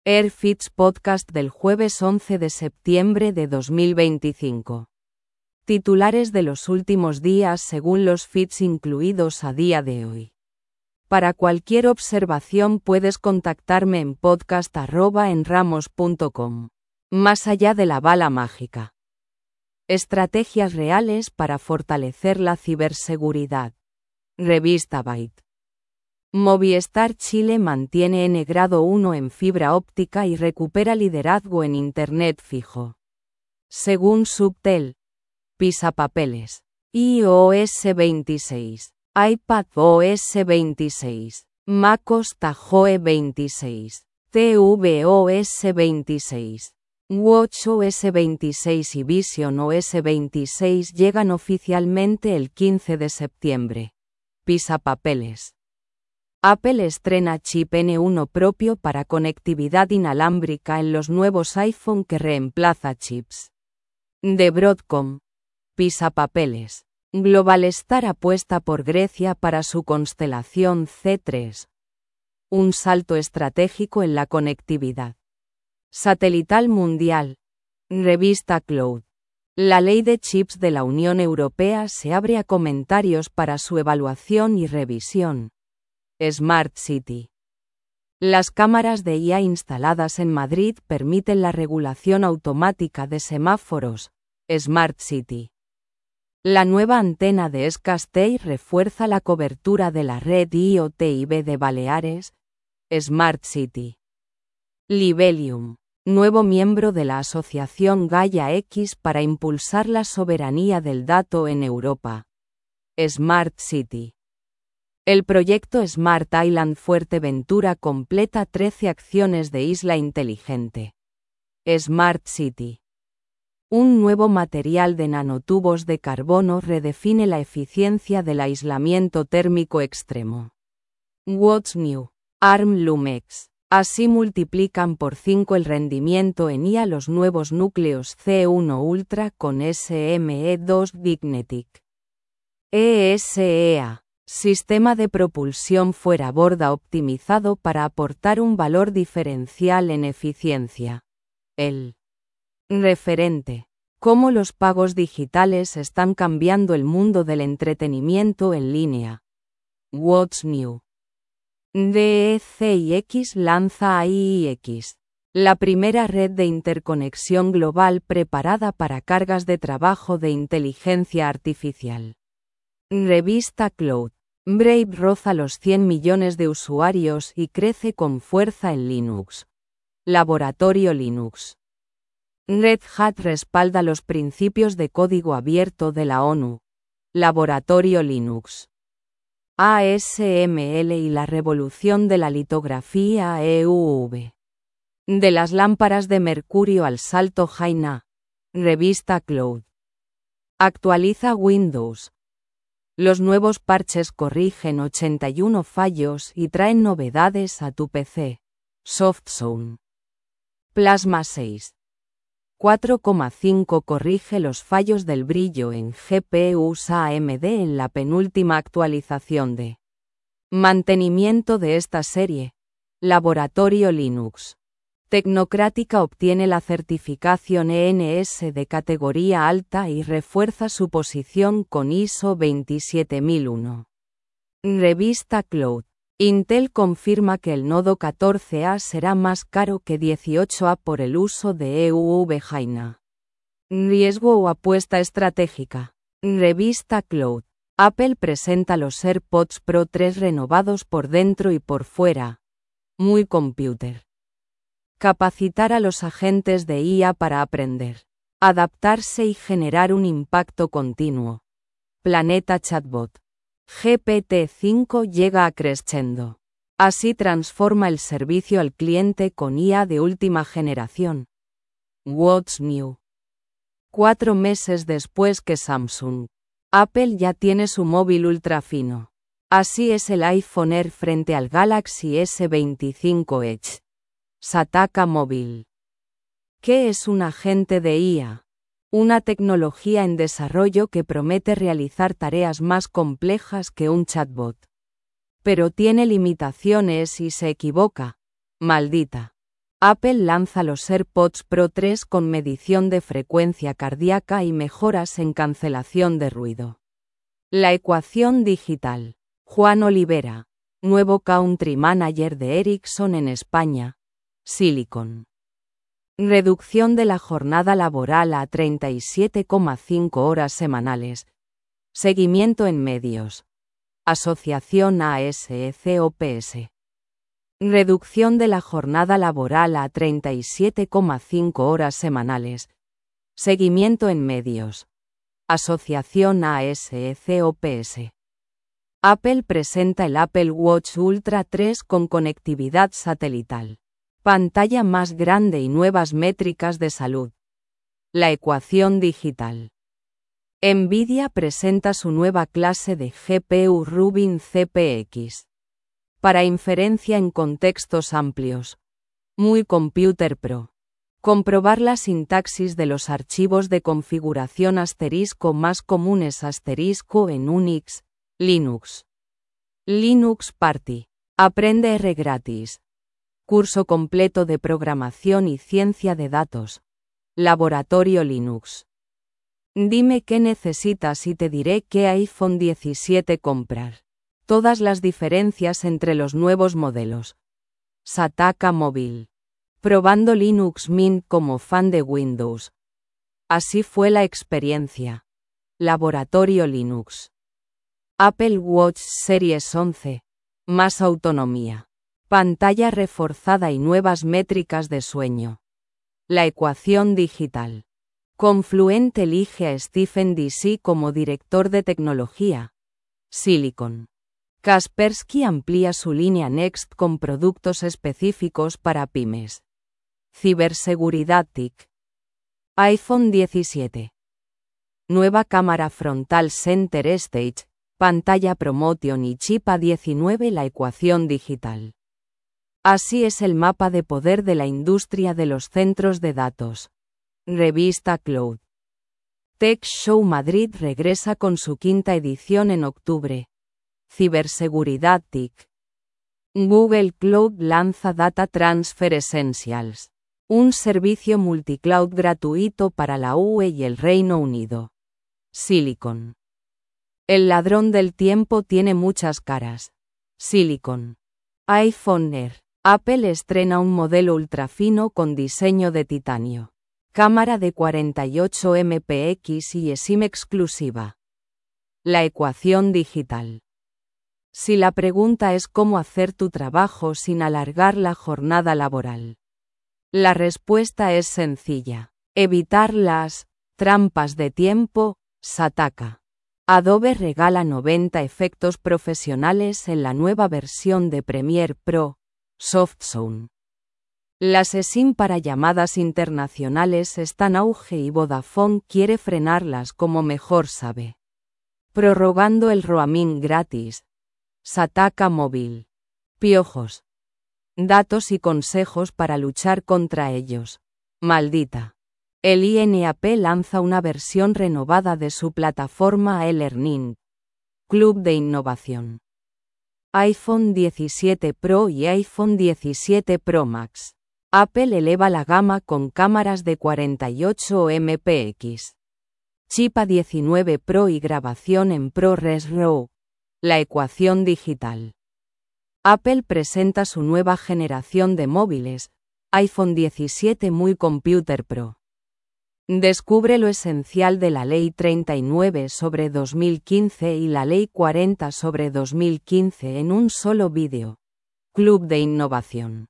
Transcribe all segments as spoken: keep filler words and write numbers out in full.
AirFits Podcast del jueves once de septiembre de dos mil veinticinco. Titulares de los últimos días según los feeds incluidos a día de hoy. Para cualquier observación puedes contactarme en podcast arroba enramos punto com. Más allá de la bala mágica. Estrategias reales para fortalecer la ciberseguridad. Revista Byte. Movistar Chile mantiene N grado uno en fibra óptica y recupera liderazgo en Internet fijo. Según Subtel. Pisapapeles. iOS veintiséis. iPadOS veintiséis. MacOS Tahoe veintiséis. tvOS veintiséis. WatchOS veintiséis y visionOS veintiséis llegan oficialmente el quince de septiembre. Pisapapeles. Apple estrena chip N uno propio para conectividad inalámbrica en los nuevos iPhone que reemplaza chips de Broadcom. Pisapapeles. Globalstar apuesta por Grecia para su constelación C tres. Un salto estratégico en la conectividad satelital mundial. Revista Cloud. La ley de chips de la Unión Europea se abre a comentarios para su evaluación y revisión. Smart City. Las cámaras de I A instaladas en Madrid permiten la regulación automática de semáforos. Smart City. La nueva antena de Escastell refuerza la cobertura de la red I O T I B de Baleares. Smart City. Libelium. Nuevo miembro de la asociación Gaia X para impulsar la soberanía del dato en Europa. Smart City. El proyecto Smart Island Fuerteventura completa trece acciones de isla inteligente. Smart City. Un nuevo material de nanotubos de carbono redefine la eficiencia del aislamiento térmico extremo. What's New? ARM Lumex. Así multiplican por cinco el rendimiento en I A los nuevos núcleos C uno Ultra con S M E dos Dignetic. E S E A. Sistema de propulsión fuera borda optimizado para aportar un valor diferencial en eficiencia. El referente. Cómo los pagos digitales están cambiando el mundo del entretenimiento en línea. What's New? D E C I X lanza A I I X. La primera red de interconexión global preparada para cargas de trabajo de inteligencia artificial. Revista Cloud. Brave roza los cien millones de usuarios y crece con fuerza en Linux. Laboratorio Linux. Red Hat respalda los principios de código abierto de la ONU. Laboratorio Linux. A S M L y la revolución de la litografía E U V. De las lámparas de mercurio al salto Jaina. Revista Cloud. Actualiza Windows. Los nuevos parches corrigen ochenta y uno fallos y traen novedades a tu P C. SoftZone. Plasma seis. cuatro coma cinco corrige los fallos del brillo en G P Us A M D en la penúltima actualización de mantenimiento de esta serie. Laboratorio Linux. Tecnocrática obtiene la certificación E N S de categoría alta y refuerza su posición con I S O veintisiete mil uno. Revista Cloud. Intel confirma que el nodo catorce A será más caro que dieciocho A por el uso de E U V Jaina. Riesgo o apuesta estratégica. Revista Cloud. Apple presenta los AirPods Pro tres renovados por dentro y por fuera. Muy computer. Capacitar a los agentes de I A para aprender, adaptarse y generar un impacto continuo. Planeta Chatbot. G P T cinco llega a crescendo. Así transforma el servicio al cliente con I A de última generación. What's New? Cuatro meses después que Samsung, Apple ya tiene su móvil ultra fino. Así es el iPhone Air frente al Galaxy S veinticinco Edge. Sataka Móvil. ¿Qué es un agente de I A? Una tecnología en desarrollo que promete realizar tareas más complejas que un chatbot. Pero tiene limitaciones y se equivoca. Maldita. Apple lanza los AirPods Pro tres con medición de frecuencia cardíaca y mejoras en cancelación de ruido. La ecuación digital. Juan Olivera, nuevo Country Manager de Ericsson en España, Silicon. Reducción de la jornada laboral a treinta y siete coma cinco horas semanales. Seguimiento en medios. Asociación A S C O P S. Reducción de la jornada laboral a treinta y siete coma cinco horas semanales. Seguimiento en medios. Asociación A S C O P S. Apple presenta el Apple Watch Ultra tres con conectividad satelital. Pantalla más grande y nuevas métricas de salud. La ecuación digital. Nvidia presenta su nueva clase de G P U Rubin C P X. Para inferencia en contextos amplios. Muy Computer Pro. Comprobar la sintaxis de los archivos de configuración asterisco más comunes asterisco en Unix, Linux. Linux Party. Aprende R gratis. Curso completo de programación y ciencia de datos. Laboratorio Linux. Dime qué necesitas y te diré qué iPhone diecisiete comprar. Todas las diferencias entre los nuevos modelos. Sataka Móvil. Probando Linux Mint como fan de Windows. Así fue la experiencia. Laboratorio Linux. Apple Watch Series once. Más autonomía. Pantalla reforzada y nuevas métricas de sueño. La ecuación digital. Confluent elige a Stephen Dicey como director de tecnología. Silicon. Kaspersky amplía su línea Next con productos específicos para pymes. Ciberseguridad T I C. iPhone diecisiete. Nueva cámara frontal Center Stage, pantalla Promotion y chip A diecinueve. La ecuación digital. Así es el mapa de poder de la industria de los centros de datos. Revista Cloud. Tech Show Madrid regresa con su quinta edición en octubre. Ciberseguridad T I C. Google Cloud lanza Data Transfer Essentials, un servicio multicloud gratuito para la U E y el Reino Unido. Silicon. El ladrón del tiempo tiene muchas caras. Silicon. iPhone Air. Apple estrena un modelo ultrafino con diseño de titanio. Cámara de cuarenta y ocho megapíxeles y eSIM exclusiva. La ecuación digital. Si la pregunta es cómo hacer tu trabajo sin alargar la jornada laboral. La respuesta es sencilla. Evitar las trampas de tiempo. Sataka. Adobe regala noventa efectos profesionales en la nueva versión de Premiere Pro. SoftZone. Las eSIM para llamadas internacionales están auge y Vodafone quiere frenarlas como mejor sabe. Prorrogando el roaming gratis. Sataka Móvil. Piojos. Datos y consejos para luchar contra ellos. Maldita. El I N A P lanza una versión renovada de su plataforma eLearning. Club de Innovación. iPhone diecisiete Pro y iPhone diecisiete Pro Max. Apple eleva la gama con cámaras de cuarenta y ocho megapíxeles. Chip A diecinueve Pro y grabación en ProRes RAW. La ecuación digital. Apple presenta su nueva generación de móviles, iPhone diecisiete Muy Computer Pro. Descubre lo esencial de la Ley treinta y nueve sobre dos mil quince y la Ley cuarenta sobre dos mil quince en un solo vídeo. Club de Innovación.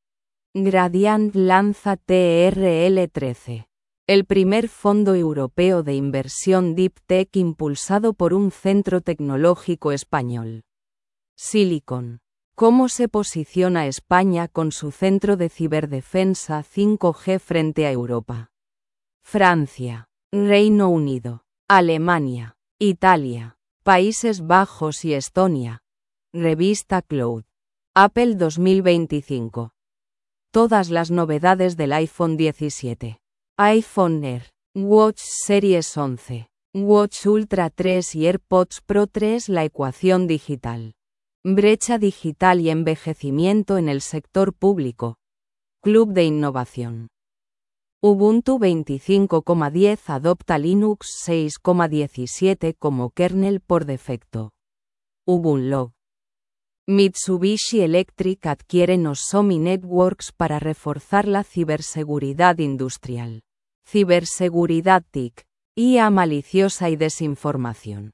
Gradient lanza T R L trece. El primer fondo europeo de inversión Deep Tech impulsado por un centro tecnológico español. Silicon. ¿Cómo se posiciona España con su centro de ciberdefensa cinco G frente a Europa? Francia, Reino Unido, Alemania, Italia, Países Bajos y Estonia. Revista Cloud. Apple dos mil veinticinco. Todas las novedades del iPhone diecisiete. iPhone Air, Watch Series once, Watch Ultra tres y AirPods Pro tres. La ecuación digital. Brecha digital y envejecimiento en el sector público. Club de Innovación. Ubuntu veinticinco punto diez adopta Linux seis punto diecisiete como kernel por defecto. Ubunlog. Mitsubishi Electric adquiere Nozomi Networks para reforzar la ciberseguridad industrial. Ciberseguridad T I C, I A maliciosa y desinformación.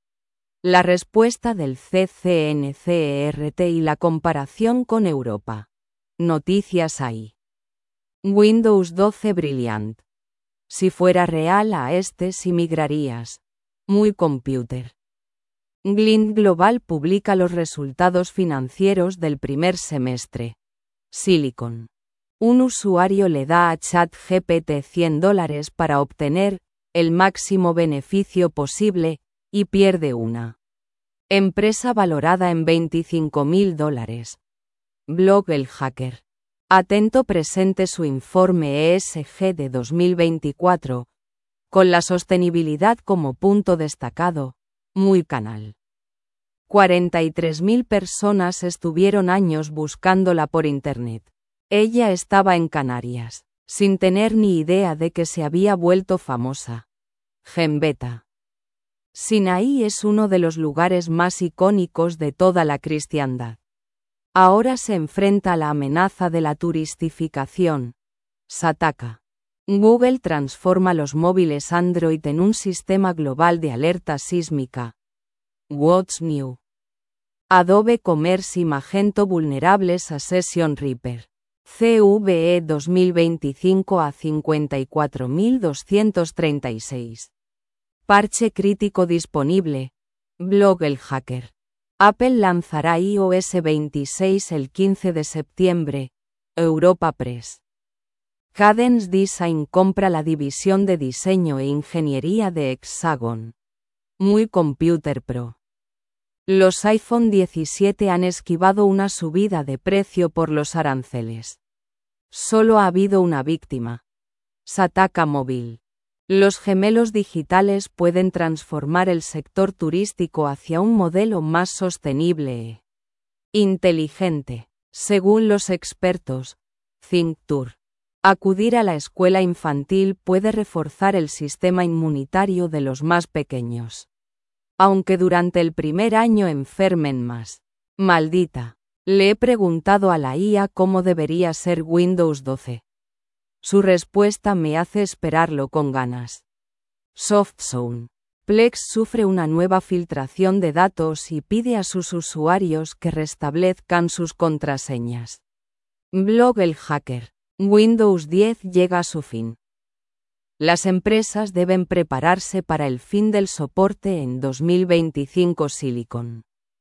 La respuesta del C C N C E R T y la comparación con Europa. Noticias ahí. Windows doce Brilliant. Si fuera real a este sí migrarías. Muy computer. Glint Global publica los resultados financieros del primer semestre. Silicon. Un usuario le da a ChatGPT cien dólares para obtener el máximo beneficio posible, y pierde una empresa valorada en veinticinco mil dólares. Blog El Hacker. Atento presente su informe E S G de dos mil veinticuatro, con la sostenibilidad como punto destacado. Muy canal. cuarenta y tres mil personas estuvieron años buscándola por internet. Ella estaba en Canarias, sin tener ni idea de que se había vuelto famosa. Gembeta. Sinaí es uno de los lugares más icónicos de toda la cristiandad. Ahora se enfrenta a la amenaza de la turistificación. Sataka. Google transforma los móviles Android en un sistema global de alerta sísmica. What's new? Adobe Commerce y Magento vulnerables a Session Reaper. C V E dos mil veinticinco a cincuenta y cuatro mil doscientos treinta y seis. Parche crítico disponible. Blog El Hacker. Apple lanzará i O S veintiséis el quince de septiembre. Europa Press. Cadence Design compra la división de diseño e ingeniería de Hexagon. Muy Computer Pro. Los iPhone diecisiete han esquivado una subida de precio por los aranceles. Solo ha habido una víctima. Sataka Móvil. Los gemelos digitales pueden transformar el sector turístico hacia un modelo más sostenible e inteligente, según los expertos. ThinkTour. Acudir a la escuela infantil puede reforzar el sistema inmunitario de los más pequeños. Aunque durante el primer año enfermen más. Maldita. Le he preguntado a la I A cómo debería ser Windows doce. Su respuesta me hace esperarlo con ganas. SoftZone. Plex sufre una nueva filtración de datos y pide a sus usuarios que restablezcan sus contraseñas. Blog El Hacker. Windows diez llega a su fin. Las empresas deben prepararse para el fin del soporte en dos mil veinticinco. Silicon.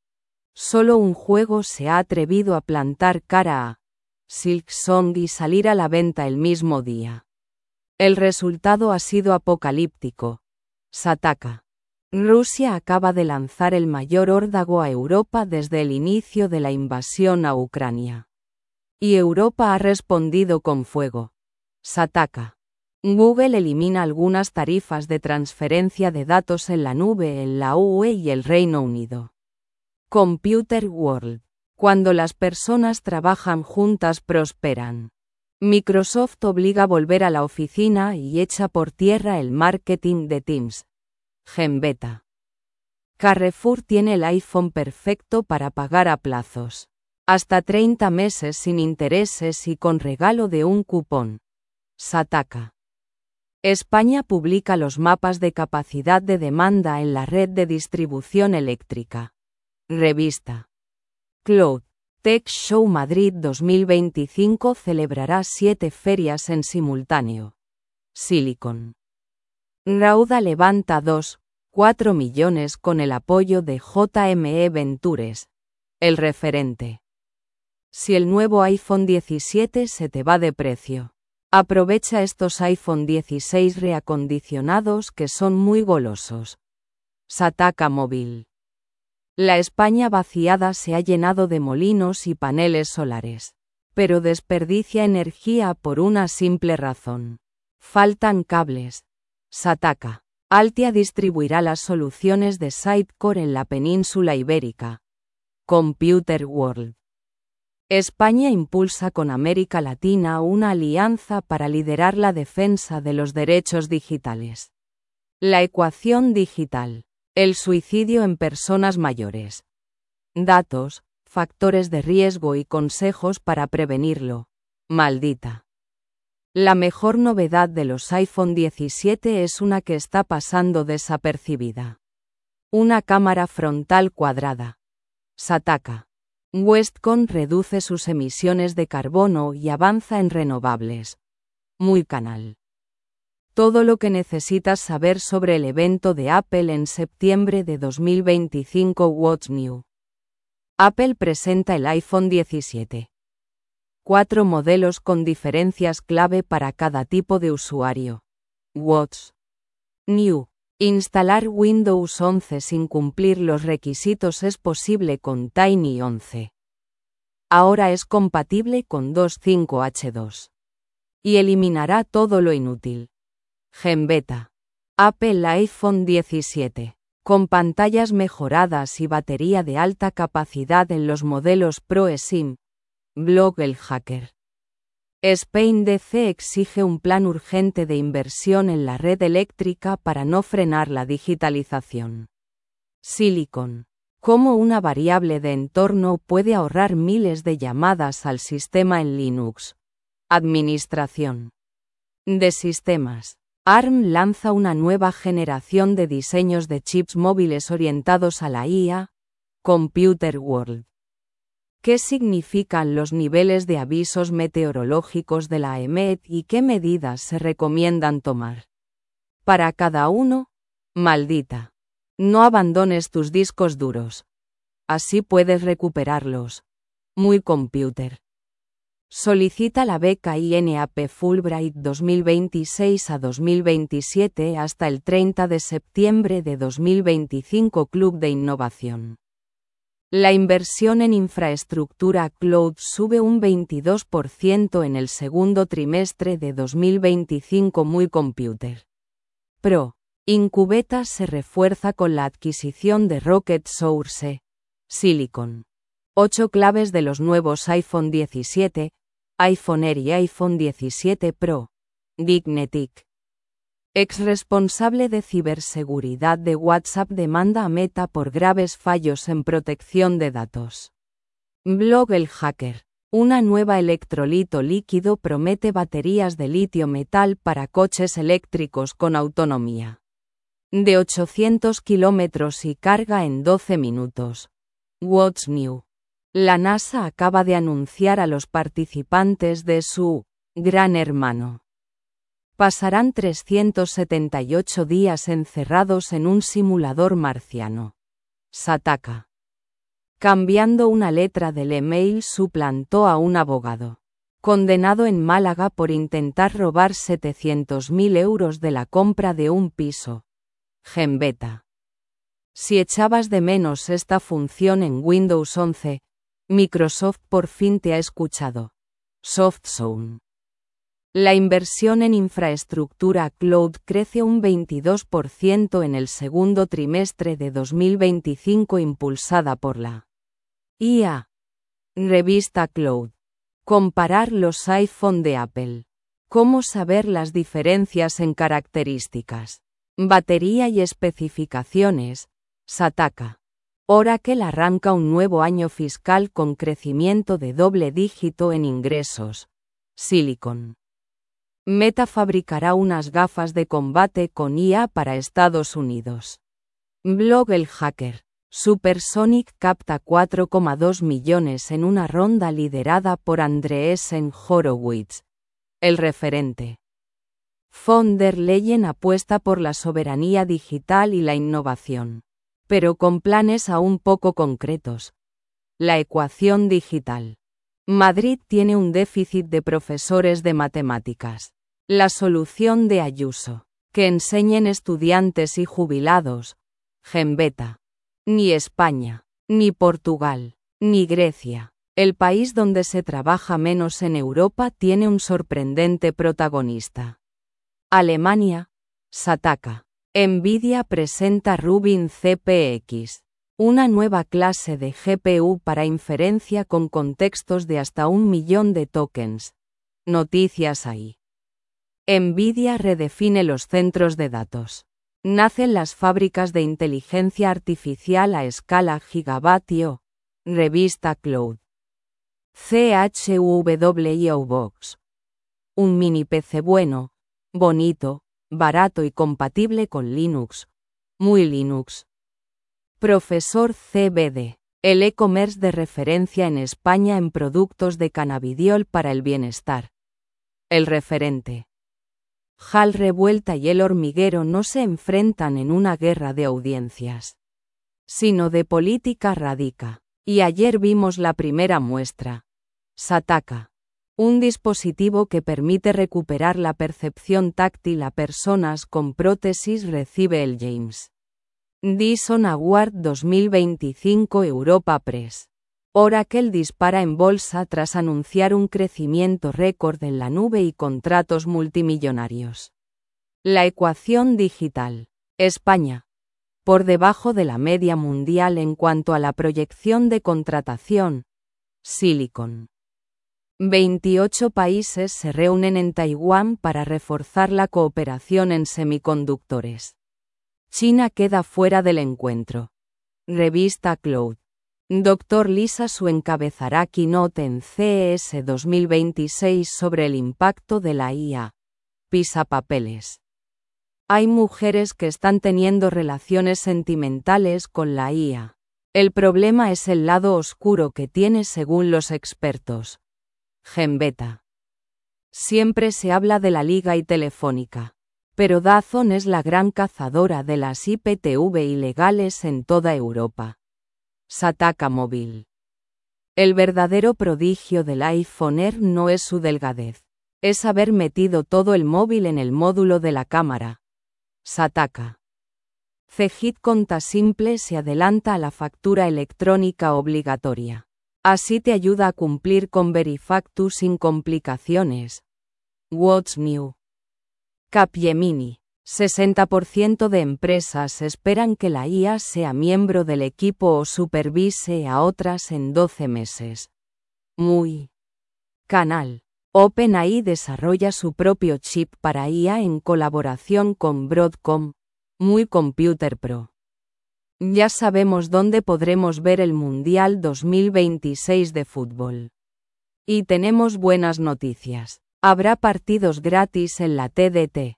Solo un juego se ha atrevido a plantar cara a Silksong y salir a la venta el mismo día. El resultado ha sido apocalíptico. Sataka. Rusia acaba de lanzar el mayor órdago a Europa desde el inicio de la invasión a Ucrania. Y Europa ha respondido con fuego. Sataka. Google elimina algunas tarifas de transferencia de datos en la nube en la U E y el Reino Unido. Computer World. Cuando las personas trabajan juntas prosperan. Microsoft obliga a volver a la oficina y echa por tierra el marketing de Teams. Gembeta. Carrefour tiene el iPhone perfecto para pagar a plazos. Hasta treinta meses sin intereses y con regalo de un cupón. Sataka. España publica los mapas de capacidad de demanda en la red de distribución eléctrica. Revista. Cloud. Tech Show Madrid dos mil veinticinco celebrará siete ferias en simultáneo. Silicon. Rauda levanta dos coma cuatro millones con el apoyo de J M E Ventures. El referente. Si el nuevo iPhone diecisiete se te va de precio, aprovecha estos iPhone dieciséis reacondicionados que son muy golosos. Sataka Móvil. La España vaciada se ha llenado de molinos y paneles solares, pero desperdicia energía por una simple razón. Faltan cables. Sataka. Altia distribuirá las soluciones de Sitecore en la península ibérica. Computer World. España impulsa con América Latina una alianza para liderar la defensa de los derechos digitales. La ecuación digital. El suicidio en personas mayores. Datos, factores de riesgo y consejos para prevenirlo. Maldita. La mejor novedad de los iPhone diecisiete es una que está pasando desapercibida. Una cámara frontal cuadrada. Sataka. Westcon reduce sus emisiones de carbono y avanza en renovables. Muy canal. Todo lo que necesitas saber sobre el evento de Apple en septiembre de dos mil veinticinco. What's New? Apple presenta el iPhone diecisiete. Cuatro modelos con diferencias clave para cada tipo de usuario. What's New? Instalar Windows once sin cumplir los requisitos es posible con Tiny once. Ahora es compatible con dos punto cinco H dos. Y eliminará todo lo inútil. Genbeta. Apple iPhone diecisiete. Con pantallas mejoradas y batería de alta capacidad en los modelos Pro eSIM. Blog El Hacker. Spain D C exige un plan urgente de inversión en la red eléctrica para no frenar la digitalización. Silicon. Cómo una variable de entorno puede ahorrar miles de llamadas al sistema en Linux. Administración de sistemas. A R M lanza una nueva generación de diseños de chips móviles orientados a la I A. Computer World. ¿Qué significan los niveles de avisos meteorológicos de la E M E T y qué medidas se recomiendan tomar? Para cada uno, maldita. No abandones tus discos duros. Así puedes recuperarlos. Muy computer. Solicita la beca I N A P Fulbright dos mil veintiséis a dos mil veintisiete hasta el treinta de septiembre de dos mil veinticinco. Club de Innovación. La inversión en infraestructura cloud sube un veintidós por ciento en el segundo trimestre de dos mil veinticinco. Muy computer. Pro. Incubeta se refuerza con la adquisición de Rocket Source. Silicon. Ocho claves de los nuevos iPhone diecisiete, iPhone Air y iPhone diecisiete Pro. Dignetic. Ex responsable de ciberseguridad de WhatsApp demanda a Meta por graves fallos en protección de datos. Blog El Hacker. Una nueva electrolito líquido promete baterías de litio metal para coches eléctricos con autonomía de ochocientos kilómetros y carga en doce minutos. What's New? La NASA acaba de anunciar a los participantes de su Gran Hermano. Pasarán trescientos setenta y ocho días encerrados en un simulador marciano. Sataka. Cambiando una letra del email suplantó a un abogado. Condenado en Málaga por intentar robar setecientos mil euros de la compra de un piso. Genbeta. Si echabas de menos esta función en Windows once, Microsoft por fin te ha escuchado. SoftZone. La inversión en infraestructura cloud crece un veintidós por ciento en el segundo trimestre de dos mil veinticinco impulsada por la I A. Revista Cloud. Comparar los iPhone de Apple. Cómo saber las diferencias en características, batería y especificaciones. Sataka. Oracle arranca un nuevo año fiscal con crecimiento de doble dígito en ingresos. Silicon. Meta fabricará unas gafas de combate con I A para Estados Unidos. Blog El Hacker. Supersonic capta cuatro coma dos millones en una ronda liderada por Andreessen Horowitz. El referente. Von der Leyen apuesta por la soberanía digital y la innovación, pero con planes aún poco concretos. La ecuación digital. Madrid tiene un déficit de profesores de matemáticas. La solución de Ayuso. Que enseñen estudiantes y jubilados. Genbeta. Ni España, ni Portugal, ni Grecia, el país donde se trabaja menos en Europa, tiene un sorprendente protagonista. Alemania. Sataka. Nvidia presenta Rubin C P X. Una nueva clase de G P U para inferencia con contextos de hasta un millón de tokens. Noticias ahí. Nvidia redefine los centros de datos. Nacen las fábricas de inteligencia artificial a escala gigavatio. Revista Cloud. C H W I O Box. Un mini P C bueno, bonito, barato y compatible con Linux. Muy Linux. Profesor C B D. El e-commerce de referencia en España en productos de cannabidiol para el bienestar. El referente. Hal Revuelta y El Hormiguero no se enfrentan en una guerra de audiencias, sino de política radica. Y ayer vimos la primera muestra. Sataka. Un dispositivo que permite recuperar la percepción táctil a personas con prótesis recibe el James Dyson Award dos mil veinticinco Europa Press. Oracle dispara en bolsa tras anunciar un crecimiento récord en la nube y contratos multimillonarios. La ecuación digital. España. Por debajo de la media mundial en cuanto a la proyección de contratación. Silicon. veintiocho países se reúnen en Taiwán para reforzar la cooperación en semiconductores. China queda fuera del encuentro. Revista Cloud. doctor Lisa Su encabezará keynote en C E S dos mil veintiséis sobre el impacto de la I A. Pisapapeles. Hay mujeres que están teniendo relaciones sentimentales con la I A. El problema es el lado oscuro que tiene según los expertos. Gembeta. Siempre se habla de la Liga y Telefónica. Pero DAZN es la gran cazadora de las I P T V ilegales en toda Europa. Sataka Móvil. El verdadero prodigio del iPhone Air no es su delgadez. Es haber metido todo el móvil en el módulo de la cámara. Sataka. Cegid Conta Simple se adelanta a la factura electrónica obligatoria. Así te ayuda a cumplir con Verifactu sin complicaciones. What's New? Capgemini. sesenta por ciento de empresas esperan que la I A sea miembro del equipo o supervise a otras en doce meses. Muy. Canal. OpenAI desarrolla su propio chip para I A en colaboración con Broadcom. Muy Computer Pro. Ya sabemos dónde podremos ver el Mundial dos mil veintiséis de fútbol. Y tenemos buenas noticias. Habrá partidos gratis en la T D T.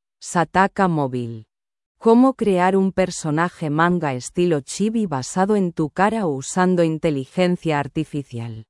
Sataka Móvil. Cómo crear un personaje manga estilo chibi basado en tu cara usando inteligencia artificial.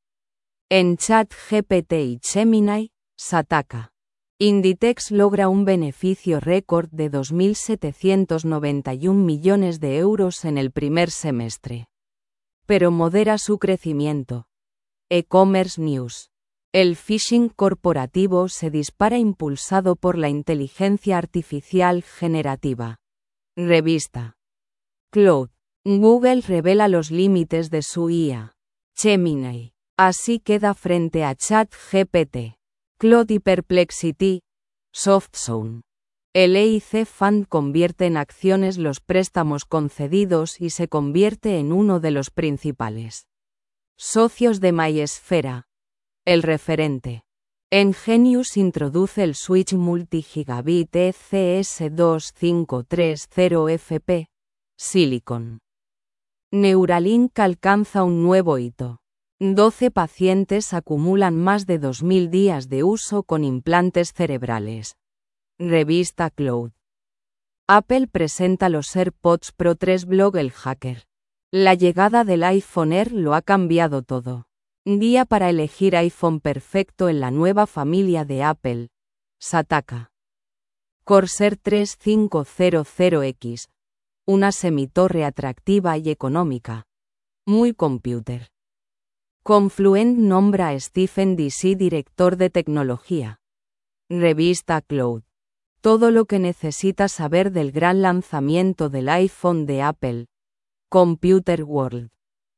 En ChatGPT y Gemini, Sataka. Inditex logra un beneficio récord de dos mil setecientos noventa y un millones de euros en el primer semestre. Pero modera su crecimiento. E-Commerce News. El phishing corporativo se dispara impulsado por la inteligencia artificial generativa. Revista Cloud. Google revela los límites de su I A. Gemini. Así queda frente a ChatGPT. Claude y Perplexity. SoftZone. El E I C Fund convierte en acciones los préstamos concedidos y se convierte en uno de los principales socios de MySfera. El referente. Engenius introduce el switch multigigabit E C S dos cinco tres cero F P. Silicon. Neuralink alcanza un nuevo hito. doce pacientes acumulan más de dos mil días de uso con implantes cerebrales. Revista Cloud. Apple presenta los AirPods Pro tres blog El Hacker. La llegada del iPhone Air lo ha cambiado todo. Guía para elegir iPhone perfecto en la nueva familia de Apple. Sataka. Corsair treinta y cero X. Una semitorre atractiva y económica. Muy Computer. Confluent nombra a Stephen Dicey director de tecnología. Revista Cloud. Todo lo que necesitas saber del gran lanzamiento del iPhone de Apple. Computer World.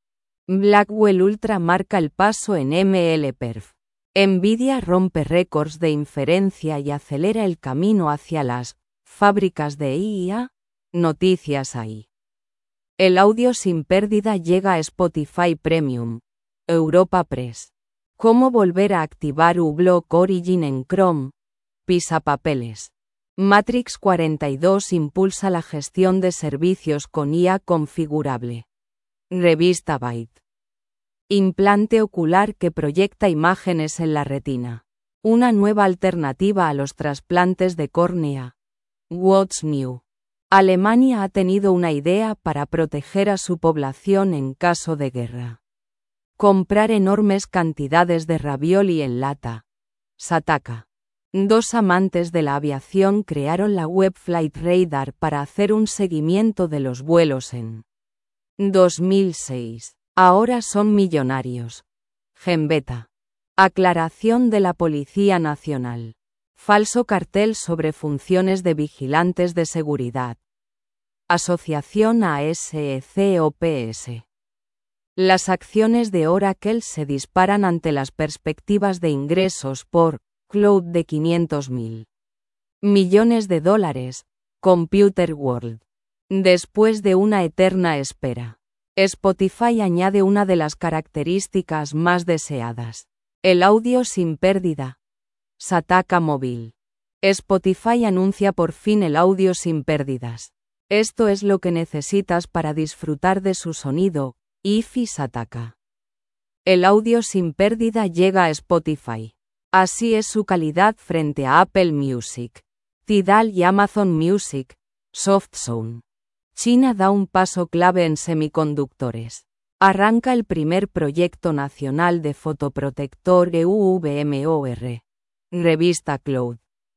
Blackwell Ultra marca el paso en MLPerf. Nvidia rompe récords de inferencia y acelera el camino hacia las fábricas de I A. Noticias ahí. El audio sin pérdida llega a Spotify Premium. Europa Press. ¿Cómo volver a activar uBlock Origin en Chrome? Pisapapeles. Matrix cuarenta y dos impulsa la gestión de servicios con I A configurable. Revista Byte. Implante ocular que proyecta imágenes en la retina. Una nueva alternativa a los trasplantes de córnea. What's New? Alemania ha tenido una idea para proteger a su población en caso de guerra. Comprar enormes cantidades de ravioli en lata. Sataka. Dos amantes de la aviación crearon la web Flight Radar para hacer un seguimiento de los vuelos en dos mil seis. Ahora son millonarios. Gembeta. Aclaración de la Policía Nacional. Falso cartel sobre funciones de vigilantes de seguridad. Asociación A S E C O P S. Las acciones de Oracle se disparan ante las perspectivas de ingresos por cloud de quinientos mil millones de dólares. Computer World. Después de una eterna espera, Spotify añade una de las características más deseadas: el audio sin pérdida. Sataka Móvil. Spotify anuncia por fin el audio sin pérdidas. Esto es lo que necesitas para disfrutar de su sonido. Ify Sataka. El audio sin pérdida llega a Spotify. Así es su calidad frente a Apple Music, Tidal y Amazon Music. SoftZone. China da un paso clave en semiconductores. Arranca el primer proyecto nacional de fotoprotector E U V M O R. Revista Cloud.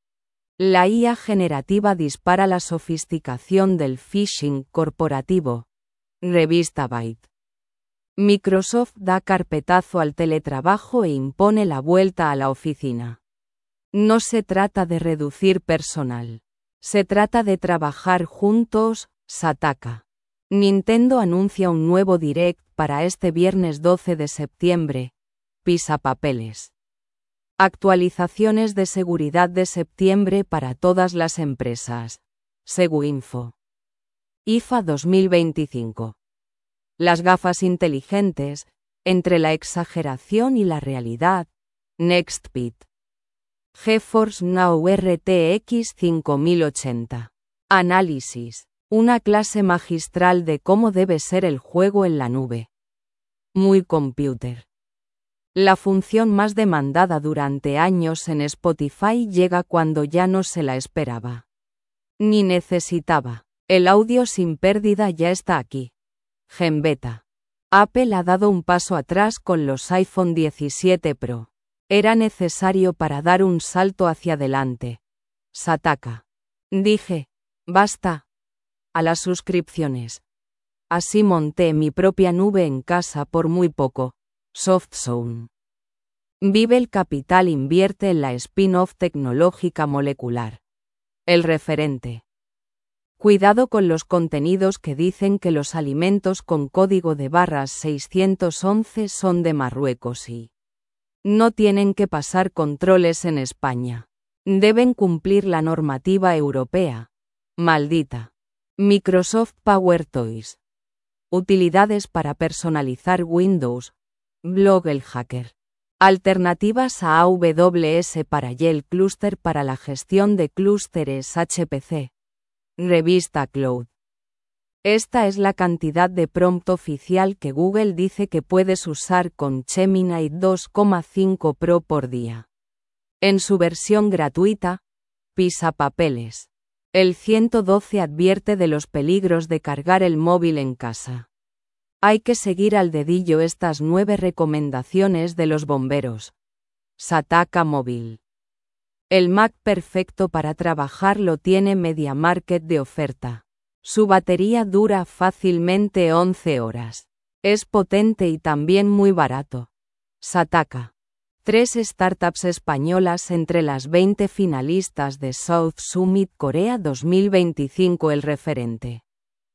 La I A generativa dispara la sofisticación del phishing corporativo. Revista Byte. Microsoft da carpetazo al teletrabajo e impone la vuelta a la oficina. No se trata de reducir personal. Se trata de trabajar juntos. Sataka. Nintendo anuncia un nuevo Direct para este viernes doce de septiembre. Pisapapeles. Actualizaciones de seguridad de septiembre para todas las empresas. Seguinfo. I F A dos mil veinticinco. Las gafas inteligentes, entre la exageración y la realidad. NextPit. GeForce Now R T X cinco mil ochenta. Análisis. Una clase magistral de cómo debe ser el juego en la nube. Muy Computer. La función más demandada durante años en Spotify llega cuando ya no se la esperaba. Ni necesitaba. El audio sin pérdida ya está aquí. Gembeta. Apple ha dado un paso atrás con los iPhone diecisiete Pro. Era necesario para dar un salto hacia adelante. Sataka. Dije, basta. A las suscripciones. Así monté mi propia nube en casa por muy poco. SoftZone. Vive el Capital invierte en la spin-off tecnológica molecular. El referente. Cuidado con los contenidos que dicen que los alimentos con código de barras seiscientos once son de Marruecos y no tienen que pasar controles en España. Deben cumplir la normativa europea. Maldita. Microsoft Power Toys. Utilidades para personalizar Windows. Blog El Hacker. Alternativas a A W S para Gel Cluster para la gestión de clústeres H P C. Revista Cloud. Esta es la cantidad de prompt oficial que Google dice que puedes usar con Gemini dos coma cinco Pro por día. En su versión gratuita, Pisapapeles. El ciento doce advierte de los peligros de cargar el móvil en casa. Hay que seguir al dedillo estas nueve recomendaciones de los bomberos. Sataka Móvil. El Mac perfecto para trabajar lo tiene MediaMarkt de oferta. Su batería dura fácilmente once horas. Es potente y también muy barato. Sataka. Tres startups españolas entre las veinte finalistas de South Summit Corea dos mil veinticinco. El referente.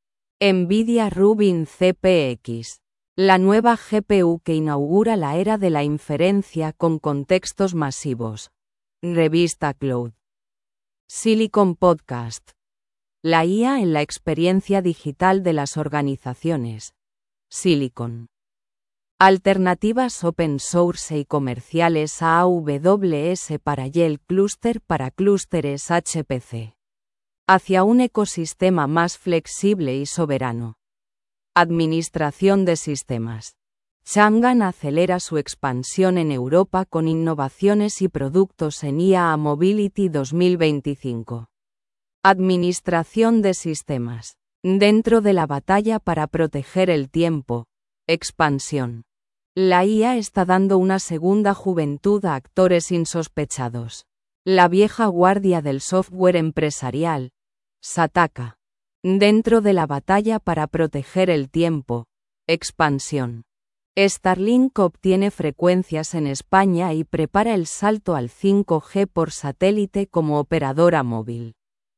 Nvidia Rubin C P X. La nueva G P U que inaugura la era de la inferencia con contextos masivos. Revista Cloud. Silicon Podcast. La I A en la experiencia digital de las organizaciones. Silicon. Alternativas open source y comerciales a A W S para Gel Cluster para clústeres H P C. Hacia un ecosistema más flexible y soberano. Administración de sistemas. Changan acelera su expansión en Europa con innovaciones y productos en I A A Mobility dos mil veinticinco. Administración de sistemas. Dentro de la batalla para proteger el tiempo. Expansión. La I A está dando una segunda juventud a actores insospechados. La vieja guardia del software empresarial. S ataca. Dentro de la batalla para proteger el tiempo. Expansión. Starlink obtiene frecuencias en España y prepara el salto al cinco G por satélite como operadora móvil.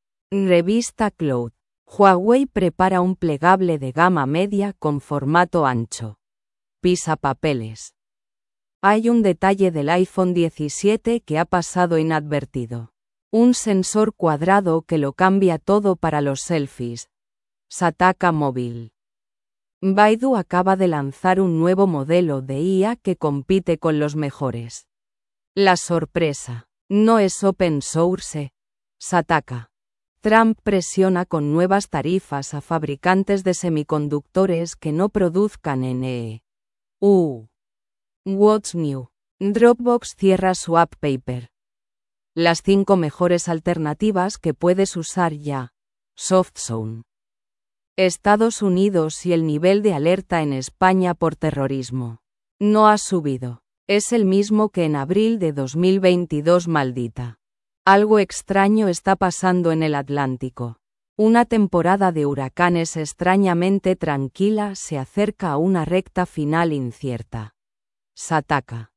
Revista Cloud. Huawei prepara un plegable de gama media con formato ancho. Pisapapeles. Hay un detalle del iPhone diecisiete que ha pasado inadvertido. Un sensor cuadrado que lo cambia todo para los selfies. S ataca móvil. Baidu acaba de lanzar un nuevo modelo de I A que compite con los mejores. La sorpresa. No es open source. S ataca. Trump presiona con nuevas tarifas a fabricantes de semiconductores que no produzcan en E U. What's new? Dropbox cierra su app Paper. Las cinco mejores alternativas que puedes usar ya. SoftZone. Estados Unidos y el nivel de alerta en España por terrorismo. No ha subido. Es el mismo que en abril de dos mil veintidós, maldita. Algo extraño está pasando en el Atlántico. Una temporada de huracanes extrañamente tranquila se acerca a una recta final incierta. S ataca.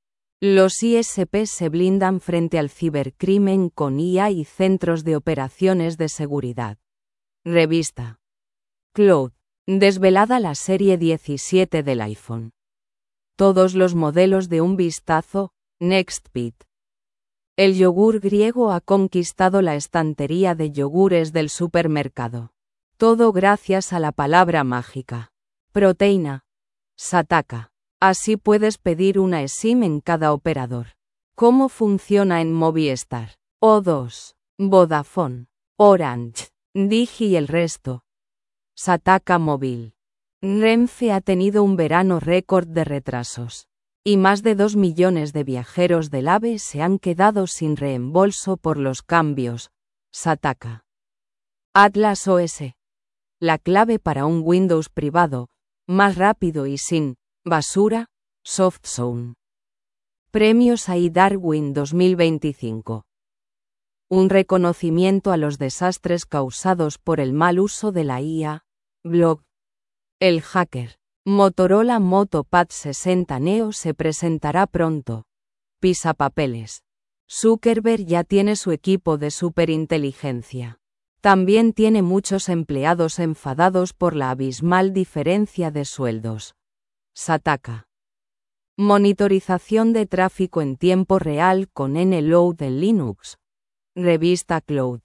Los I S P se blindan frente al cibercrimen con I A y centros de operaciones de seguridad. Revista Cloud. Desvelada la serie diecisiete del iPhone. Todos los modelos de un vistazo. NextBit. El yogur griego ha conquistado la estantería de yogures del supermercado. Todo gracias a la palabra mágica. Proteína. S ataca. Así puedes pedir una eSIM en cada operador. ¿Cómo funciona en Movistar? O dos. Vodafone. Orange. Digi y el resto. S ataca móvil. Renfe ha tenido un verano récord de retrasos. Y más de dos millones de viajeros del AVE se han quedado sin reembolso por los cambios. S ataca. Atlas O S. La clave para un Windows privado, más rápido y sin basura. SoftZone. Premios A I Darwin dos mil veinticinco. Un reconocimiento a los desastres causados por el mal uso de la I A. Blog. El hacker. Motorola Moto Pad sesenta Neo se presentará pronto. Pisapapeles. Zuckerberg ya tiene su equipo de superinteligencia. También tiene muchos empleados enfadados por la abismal diferencia de sueldos. S ataca. Monitorización de tráfico en tiempo real con Nload en Linux. Revista Cloud.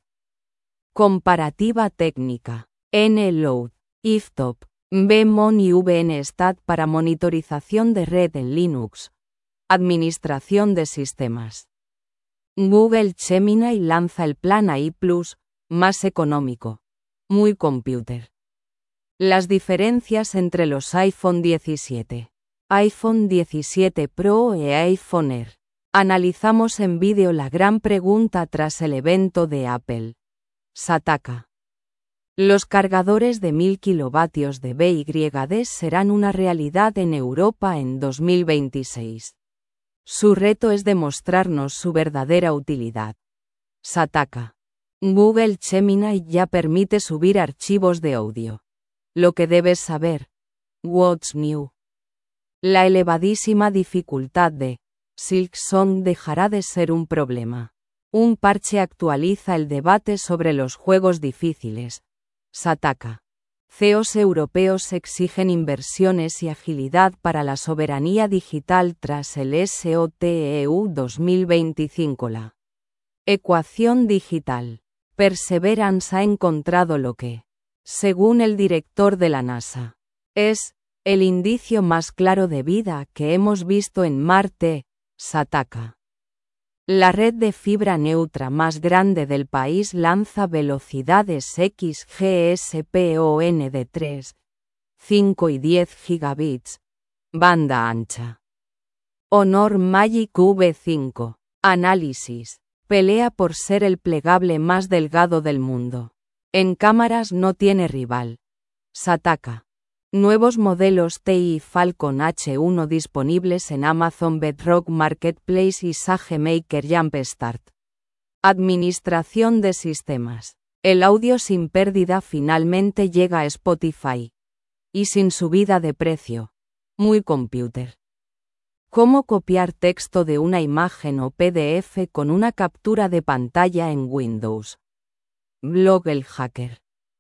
Comparativa técnica. Nload. Iftop. Bmon y VNstat para monitorización de red en Linux. Administración de sistemas. Google Gemini lanza el plan A I plus, más económico. Muy computer. Las diferencias entre los iPhone diecisiete, iPhone diecisiete Pro e iPhone Air. Analizamos en vídeo la gran pregunta tras el evento de Apple. S ataca. Los cargadores de mil kilovatios de B Y D serán una realidad en Europa en dos mil veintiséis. Su reto es demostrarnos su verdadera utilidad. S ataca. Google Gemini ya permite subir archivos de audio. Lo que debes saber. What's new? La elevadísima dificultad de Silksong dejará de ser un problema. Un parche actualiza el debate sobre los juegos difíciles. S ataca. C E Os europeos exigen inversiones y agilidad para la soberanía digital tras el S O T E U dos mil veinticinco. La ecuación digital. Perseverance ha encontrado lo que, según el director de la NASA, es el indicio más claro de vida que hemos visto en Marte, Sataka. La red de fibra neutra más grande del país lanza velocidades X G S P O N de tres, cinco y diez gigabits, banda ancha. Honor Magic V cinco. Análisis. Pelea por ser el plegable más delgado del mundo. En cámaras no tiene rival. Sataka. Nuevos modelos T I Falcon H uno disponibles en Amazon Bedrock Marketplace y SageMaker Jumpstart. Administración de sistemas. El audio sin pérdida finalmente llega a Spotify. Y sin subida de precio. Muy computer. ¿Cómo copiar texto de una imagen o P D F con una captura de pantalla en Windows? Blog El Hacker.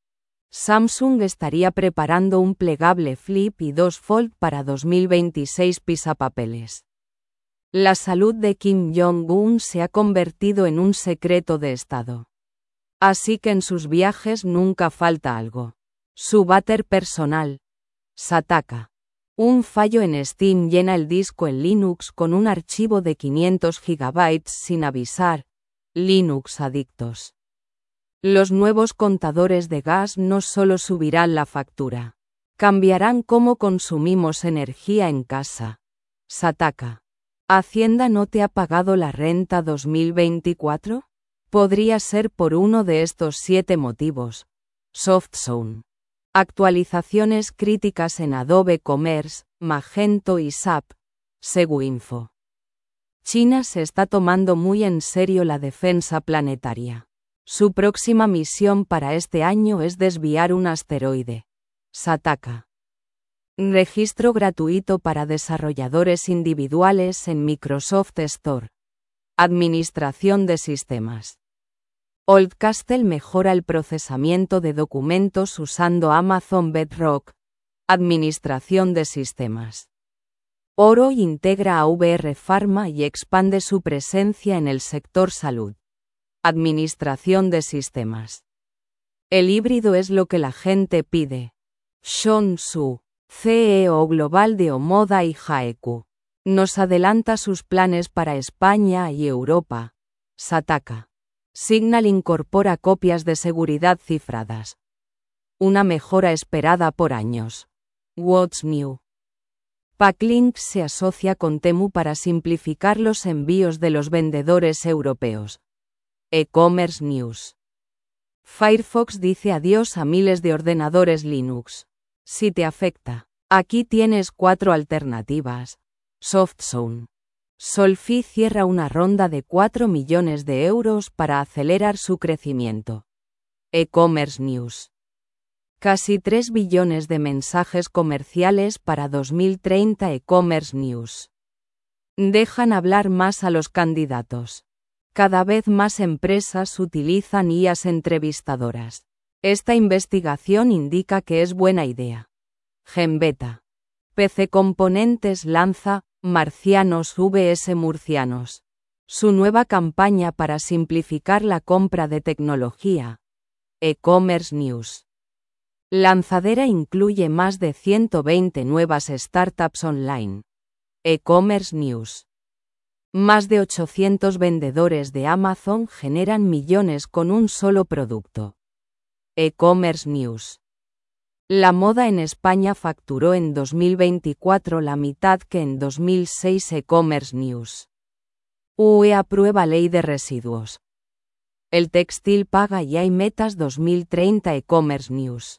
Samsung estaría preparando un plegable Flip y dos Fold para dos mil veintiséis pisapapeles. La salud de Kim Jong-un se ha convertido en un secreto de Estado. Así que en sus viajes nunca falta algo. Su váter personal. Sataka. Un fallo en Steam llena el disco en Linux con un archivo de quinientos gigabytes sin avisar. Linux adictos. Los nuevos contadores de gas no solo subirán la factura. Cambiarán cómo consumimos energía en casa. Sataka. ¿Hacienda no te ha pagado la renta dos mil veinticuatro? Podría ser por uno de estos siete motivos. SoftZone. Actualizaciones críticas en Adobe Commerce, Magento y S A P. Seguinfo. China se está tomando muy en serio la defensa planetaria. Su próxima misión para este año es desviar un asteroide. Sataka. Registro gratuito para desarrolladores individuales en Microsoft Store. Administración de sistemas. Oldcastle mejora el procesamiento de documentos usando Amazon Bedrock. Administración de sistemas. Oro integra a V R Pharma y expande su presencia en el sector salud. Administración de sistemas. El híbrido es lo que la gente pide. Sean Su, C E O global de Omoda y Jaeku, nos adelanta sus planes para España y Europa. Sataka. Signal incorpora copias de seguridad cifradas. Una mejora esperada por años. What's new? Packlink se asocia con Temu para simplificar los envíos de los vendedores europeos. E-commerce News. Firefox dice adiós a miles de ordenadores Linux. Si te afecta, aquí tienes cuatro alternativas. SoftZone. Solfi cierra una ronda de cuatro millones de euros para acelerar su crecimiento. E-commerce News. Casi tres billones de mensajes comerciales para dos mil treinta. E-commerce News. Dejan hablar más a los candidatos. Cada vez más empresas utilizan I As entrevistadoras. Esta investigación indica que es buena idea. Genbeta. P C Componentes lanza Marcianos vs Murcianos. Su nueva campaña para simplificar la compra de tecnología. E-commerce News. Lanzadera incluye más de ciento veinte nuevas startups online. E-commerce News. Más de ochocientos vendedores de Amazon generan millones con un solo producto. E-commerce News. La moda en España facturó en dos mil veinticuatro la mitad que en dos mil seis. E-commerce News. U E aprueba ley de residuos. El textil paga y hay metas dos mil treinta. E-commerce News.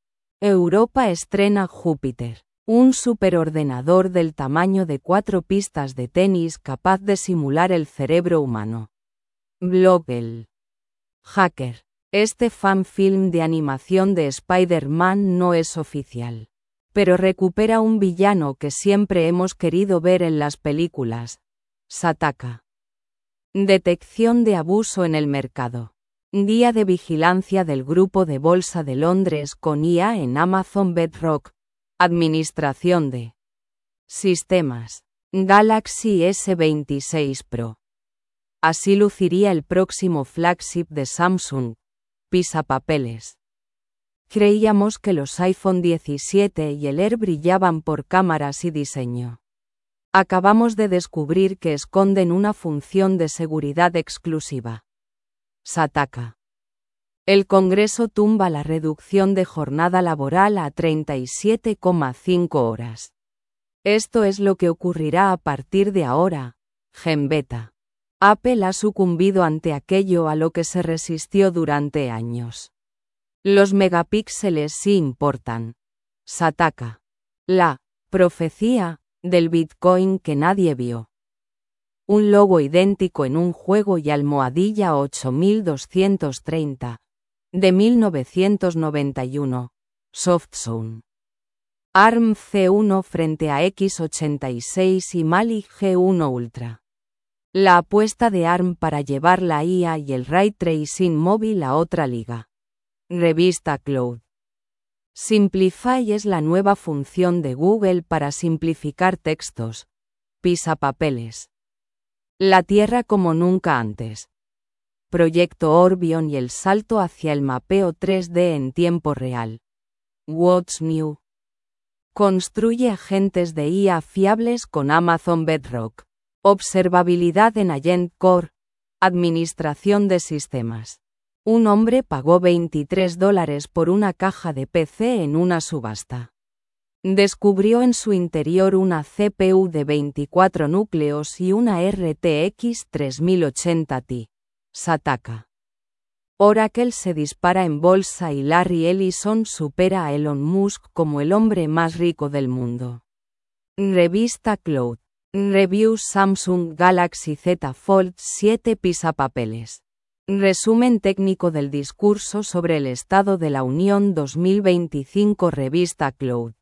Europa estrena Júpiter, un superordenador del tamaño de cuatro pistas de tenis capaz de simular el cerebro humano. Blog El Hacker. Este fanfilm de animación de Spider-Man no es oficial, pero recupera un villano que siempre hemos querido ver en las películas. Sataka. Detección de abuso en el mercado. Guía de vigilancia del Grupo de Bolsa de Londres con I A en Amazon Bedrock. Administración de sistemas. Galaxy S veintiséis Pro. Así luciría el próximo flagship de Samsung. Pisapapeles. Creíamos que los iPhone diecisiete y el Air brillaban por cámaras y diseño. Acabamos de descubrir que esconden una función de seguridad exclusiva. Sataka. El Congreso tumba la reducción de jornada laboral a treinta y siete coma cinco horas. Esto es lo que ocurrirá a partir de ahora. Gembeta. Apple ha sucumbido ante aquello a lo que se resistió durante años. Los megapíxeles sí importan. Sataka. La profecía del Bitcoin que nadie vio. Un logo idéntico en un juego y almohadilla ocho mil doscientos treinta. De mil novecientos noventa y uno. SoftZone. ARM C uno frente a X ochenta y seis y Mali G uno Ultra. La apuesta de ARM para llevar la I A y el Ray Tracing móvil a otra liga. Revista Cloud. Simplify es la nueva función de Google para simplificar textos. Pisapapeles. La Tierra como nunca antes. Proyecto Orbion y el salto hacia el mapeo tres D en tiempo real. What's New? Construye agentes de I A fiables con Amazon Bedrock. Observabilidad en Agent Core. Administración de sistemas. Un hombre pagó veintitrés dólares por una caja de P C en una subasta. Descubrió en su interior una C P U de veinticuatro núcleos y una R T X tres mil ochenta Ti. Sataka. Oracle se dispara en bolsa y Larry Ellison supera a Elon Musk como el hombre más rico del mundo. Revista Cloud. Review Samsung Galaxy Z Fold siete Pisapapeles. Resumen técnico del discurso sobre el Estado de la Unión dos mil veinticinco. Revista Cloud.